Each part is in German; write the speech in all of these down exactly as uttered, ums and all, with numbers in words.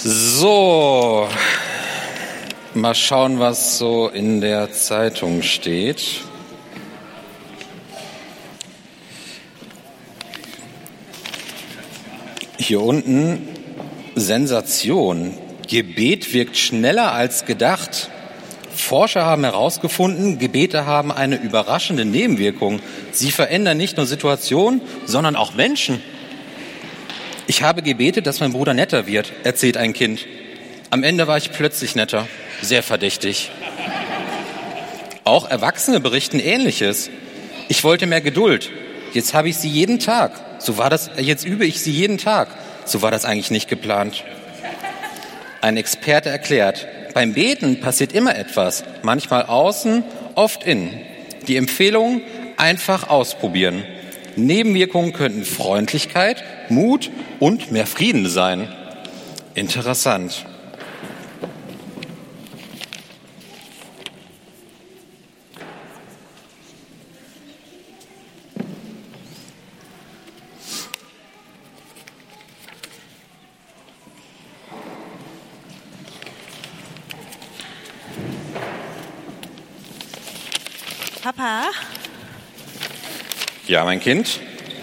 So, mal schauen, was so in der Zeitung steht. Hier unten, Sensation. Gebet wirkt schneller als gedacht. Forscher haben herausgefunden, Gebete haben eine überraschende Nebenwirkung. Sie verändern nicht nur Situationen, sondern auch Menschen. Ich habe gebetet, dass mein Bruder netter wird, erzählt ein Kind. Am Ende war ich plötzlich netter. Sehr verdächtig. Auch Erwachsene berichten Ähnliches. Ich wollte mehr Geduld. Jetzt habe ich sie jeden Tag. So war das, jetzt übe ich sie jeden Tag. So war das eigentlich nicht geplant. Ein Experte erklärt, beim Beten passiert immer etwas. Manchmal außen, oft innen. Die Empfehlung, einfach ausprobieren. Nebenwirkungen könnten Freundlichkeit, Mut und mehr Frieden sein. Interessant. Papa? Ja, mein Kind?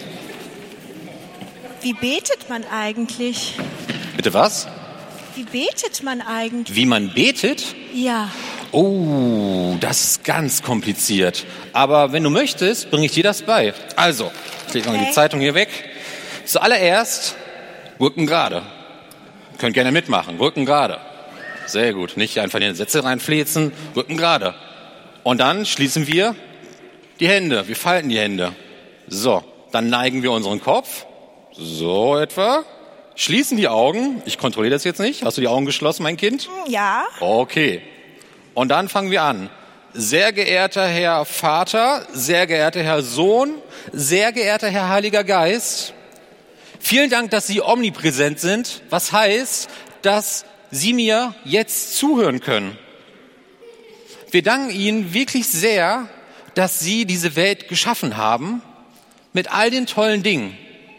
Wie betet man eigentlich? Bitte was? Wie betet man eigentlich? Wie man betet? Ja. Oh, das ist ganz kompliziert. Aber wenn du möchtest, bringe ich dir das bei. Also, ich lege mal Okay. die Zeitung hier weg. Zuallererst Rücken gerade. Könnt gerne mitmachen. Rücken gerade. Sehr gut. Nicht einfach in die Sätze reinflezen. Rücken gerade. Und dann schließen wir die Hände. Wir falten die Hände. So, dann neigen wir unseren Kopf. So etwa. Schließen die Augen. Ich kontrolliere das jetzt nicht. Hast du die Augen geschlossen, mein Kind? Ja. Okay. Und dann fangen wir an. Sehr geehrter Herr Vater, sehr geehrter Herr Sohn, sehr geehrter Herr Heiliger Geist, vielen Dank, dass Sie omnipräsent sind. Was heißt, dass Sie mir jetzt zuhören können. Wir danken Ihnen wirklich sehr, dass Sie diese Welt geschaffen haben mit all den tollen Dingen.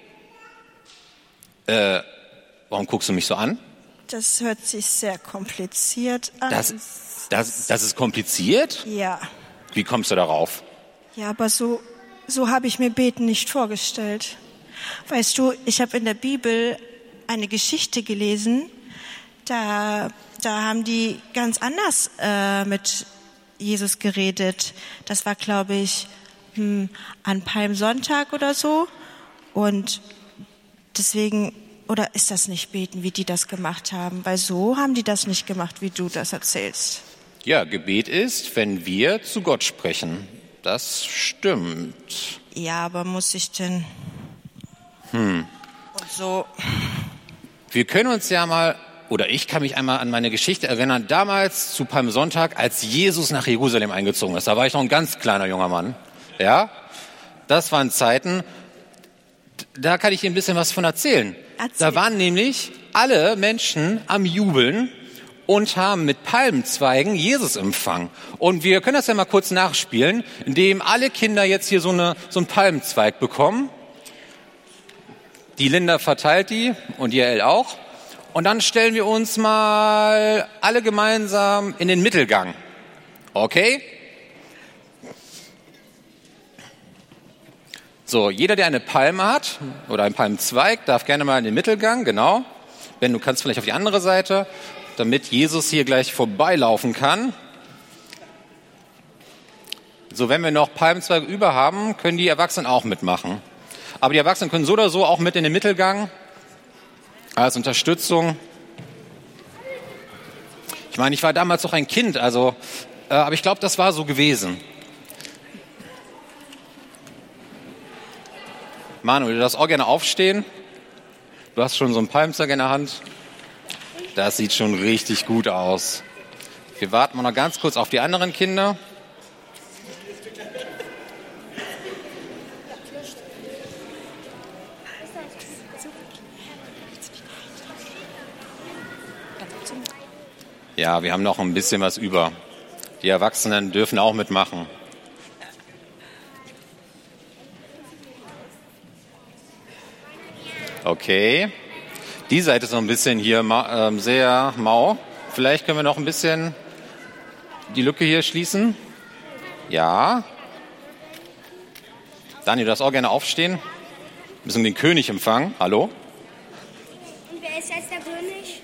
Äh, warum guckst du mich so an? Das hört sich sehr kompliziert an. Das, das, das ist kompliziert? Ja. Wie kommst du darauf? Ja, aber so, so habe ich mir Beten nicht vorgestellt. Weißt du, ich habe in der Bibel eine Geschichte gelesen, da, da haben die ganz anders äh, mit Jesus geredet. Das war, glaube ich, hm, an Palmsonntag oder so. Und deswegen, oder ist das nicht Beten, wie die das gemacht haben? Weil so haben die das nicht gemacht, wie du das erzählst. Ja, Gebet ist, wenn wir zu Gott sprechen. Das stimmt. Ja, aber muss ich denn... Hm. Und so... Wir können uns ja mal, oder ich kann mich einmal an meine Geschichte erinnern, damals zu Palmsonntag, als Jesus nach Jerusalem eingezogen ist. Da war ich noch ein ganz kleiner junger Mann. Ja, das waren Zeiten, da kann ich dir ein bisschen was von erzählen. Erzähl. Da waren nämlich alle Menschen am Jubeln und haben mit Palmzweigen Jesus empfangen. Und wir können das ja mal kurz nachspielen, indem alle Kinder jetzt hier so, eine, so einen Palmzweig bekommen. Die Linda verteilt die und ihr El auch. Und dann stellen wir uns mal alle gemeinsam in den Mittelgang. Okay? So, jeder, der eine Palme hat oder einen Palmenzweig, darf gerne mal in den Mittelgang, genau. Ben, du kannst vielleicht auf die andere Seite, damit Jesus hier gleich vorbeilaufen kann. So, wenn wir noch Palmenzweige über haben, können die Erwachsenen auch mitmachen. Aber die Erwachsenen können so oder so auch mit in den Mittelgang als Unterstützung. Ich meine, ich war damals noch ein Kind, also, äh, aber ich glaube, das war so gewesen. Manuel, du darfst auch gerne aufstehen. Du hast schon so einen Palmzweig in der Hand. Das sieht schon richtig gut aus. Wir warten mal noch ganz kurz auf die anderen Kinder. Ja, wir haben noch ein bisschen was über. Die Erwachsenen dürfen auch mitmachen. Okay. Die Seite ist noch ein bisschen hier ma- äh, sehr mau. Vielleicht können wir noch ein bisschen die Lücke hier schließen. Ja. Daniel, du darfst auch gerne aufstehen. Wir müssen den König empfangen. Hallo. Und wer ist jetzt der König?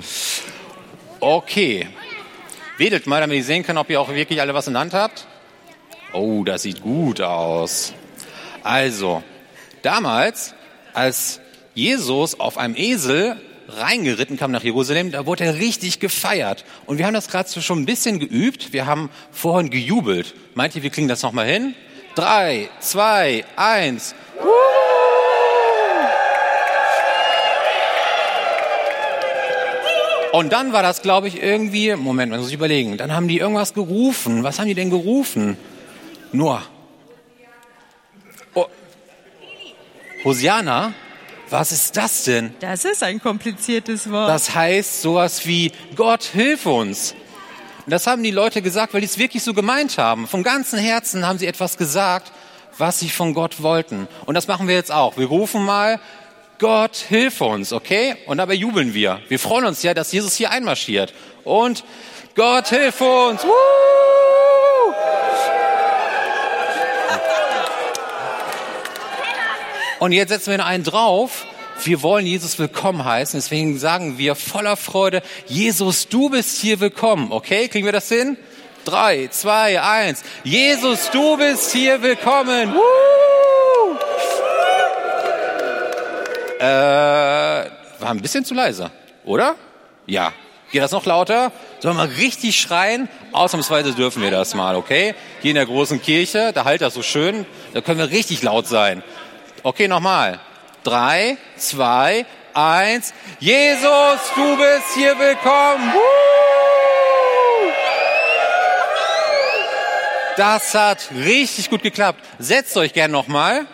Okay. Wedelt mal, damit ich sehen kann, ob ihr auch wirklich alle was in der Hand habt. Oh, das sieht gut aus. Also, damals, als Jesus auf einem Esel reingeritten kam nach Jerusalem, da wurde er richtig gefeiert. Und wir haben das gerade schon ein bisschen geübt. Wir haben vorhin gejubelt. Meint ihr, wir kriegen das nochmal hin? Drei, zwei, eins. Und dann war das, glaube ich, irgendwie, Moment, man muss sich überlegen, dann haben die irgendwas gerufen. Was haben die denn gerufen? Noah. Oh. Hosiana? Was ist das denn? Das ist ein kompliziertes Wort. Das heißt sowas wie, Gott, hilf uns. Und das haben die Leute gesagt, weil die es wirklich so gemeint haben. Vom ganzen Herzen haben sie etwas gesagt, was sie von Gott wollten. Und das machen wir jetzt auch. Wir rufen mal, Gott, hilf uns, okay? Und dabei jubeln wir. Wir freuen uns ja, dass Jesus hier einmarschiert. Und Gott, hilf uns. Woo! Und jetzt setzen wir noch einen drauf. Wir wollen Jesus willkommen heißen. Deswegen sagen wir voller Freude, Jesus, du bist hier willkommen. Okay, kriegen wir das hin? Drei, zwei, eins. Jesus, du bist hier willkommen. Woo! Äh, war ein bisschen zu leise, oder? Ja. Geht das noch lauter? Sollen wir mal richtig schreien? Ausnahmsweise dürfen wir das mal, okay? Hier in der großen Kirche, da halt das so schön, da können wir richtig laut sein. Okay, nochmal. Drei, zwei, eins. Jesus, du bist hier willkommen. Woo! Das hat richtig gut geklappt. Setzt euch gern nochmal.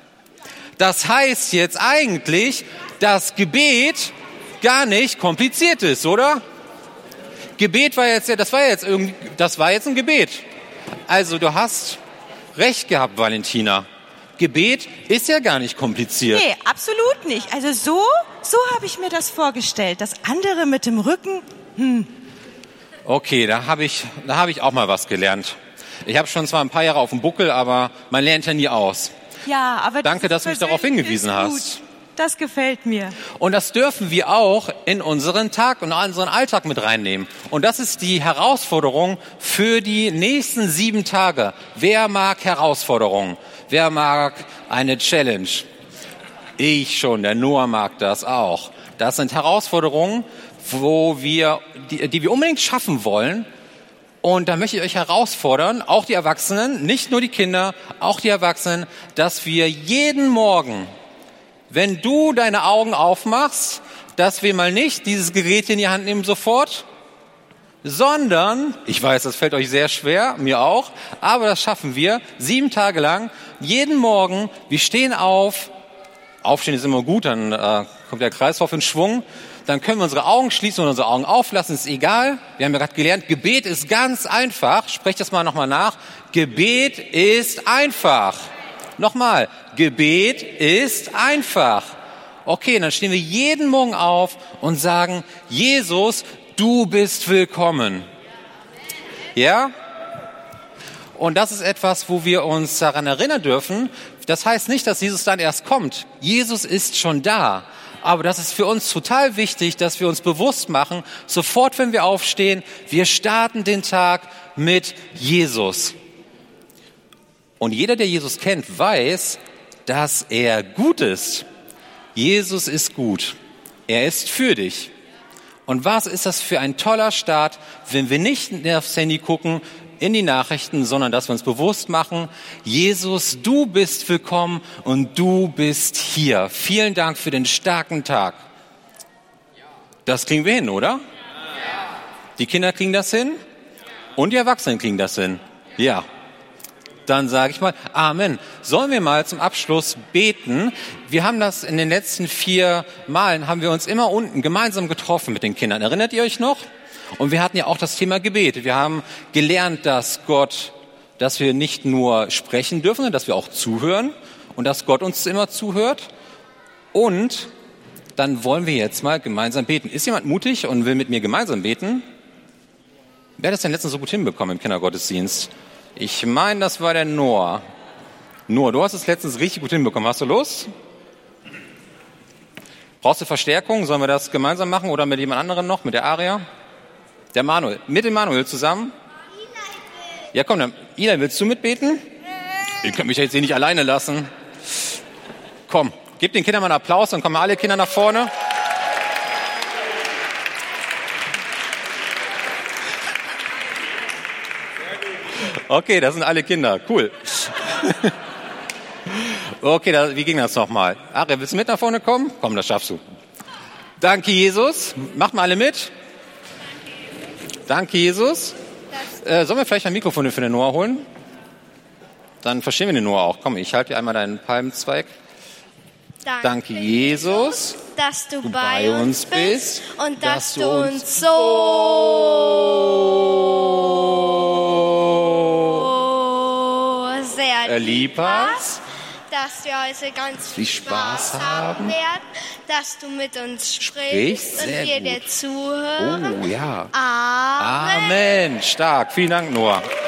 Das heißt jetzt eigentlich, dass Gebet gar nicht kompliziert ist, oder? Gebet war jetzt ja, das war jetzt irgendwie, das war jetzt ein Gebet. Also du hast recht gehabt, Valentina. Gebet ist ja gar nicht kompliziert. Nee, absolut nicht. Also so, so habe ich mir das vorgestellt. Das andere mit dem Rücken, hm. Okay, da habe ich, da habe ich auch mal was gelernt. Ich habe schon zwar ein paar Jahre auf dem Buckel, aber man lernt ja nie aus. Ja, aber danke, dass du mich darauf hingewiesen hast. Gut. Das gefällt mir. Und das dürfen wir auch in unseren Tag und in unseren Alltag mit reinnehmen. Und das ist die Herausforderung für die nächsten sieben Tage. Wer mag Herausforderungen? Wer mag eine Challenge? Ich schon, der Noah mag das auch. Das sind Herausforderungen, wo wir, die, die wir unbedingt schaffen wollen. Und da möchte ich euch herausfordern, auch die Erwachsenen, nicht nur die Kinder, auch die Erwachsenen, dass wir jeden Morgen, wenn du deine Augen aufmachst, dass wir mal nicht dieses Gerät in die Hand nehmen sofort, sondern, ich weiß, das fällt euch sehr schwer, mir auch, aber das schaffen wir, sieben Tage lang, jeden Morgen, wir stehen auf, aufstehen ist immer gut, dann äh, kommt der Kreislauf in Schwung, dann können wir unsere Augen schließen und unsere Augen auflassen, ist egal. Wir haben ja gerade gelernt, Gebet ist ganz einfach. Sprecht das mal nochmal nach. Gebet ist einfach. Nochmal, Gebet ist einfach. Okay, dann stehen wir jeden Morgen auf und sagen, Jesus, du bist willkommen. Ja? Und das ist etwas, wo wir uns daran erinnern dürfen. Das heißt nicht, dass Jesus dann erst kommt. Jesus ist schon da. Aber das ist für uns total wichtig, dass wir uns bewusst machen, sofort wenn wir aufstehen, wir starten den Tag mit Jesus. Und jeder, der Jesus kennt, weiß, dass er gut ist. Jesus ist gut. Er ist für dich. Und was ist das für ein toller Start, wenn wir nicht aufs Handy gucken, in die Nachrichten, sondern dass wir uns bewusst machen, Jesus, du bist willkommen und du bist hier. Vielen Dank für den starken Tag. Das kriegen wir hin, oder? Die Kinder kriegen das hin und die Erwachsenen kriegen das hin. Ja. Dann sage ich mal Amen. Sollen wir mal zum Abschluss beten? Wir haben das in den letzten vier Malen, haben wir uns immer unten gemeinsam getroffen mit den Kindern. Erinnert ihr euch noch? Und wir hatten ja auch das Thema Gebet. Wir haben gelernt, dass Gott, dass wir nicht nur sprechen dürfen, dass wir auch zuhören und dass Gott uns immer zuhört und dann wollen wir jetzt mal gemeinsam beten. Ist jemand mutig und will mit mir gemeinsam beten? Wer hat das denn letztens so gut hinbekommen im Kindergottesdienst? Ich meine, das war der Noah. Noah, du hast es letztens richtig gut hinbekommen. Hast du Lust? Brauchst du Verstärkung? Sollen wir das gemeinsam machen oder mit jemand anderem noch? Mit der Aria? Der Manuel. Mit dem Manuel zusammen? Ja, komm, dann. Ila, willst du mitbeten? Ihr könnt mich ja jetzt hier nicht alleine lassen. Komm, gebt den Kindern mal einen Applaus, dann kommen alle Kinder nach vorne. Okay, das sind alle Kinder. Cool. Okay, da, wie ging das nochmal? Aria, willst du mit nach vorne kommen? Komm, das schaffst du. Danke, Jesus. Macht mal alle mit. Danke, Jesus. Äh, sollen wir vielleicht ein Mikrofon für den Noah holen? Dann verstehen wir den Noah auch. Komm, ich halte dir einmal deinen Palmenzweig. Danke, Danke, Jesus, dass du, du bei uns bist und dass, dass du uns so sehr lieb hast, dass wir heute ganz viel Spaß haben werden, dass du mit uns sprichst und wir dir zuhören. Oh ja. Amen. Amen. Stark. Vielen Dank, Noah.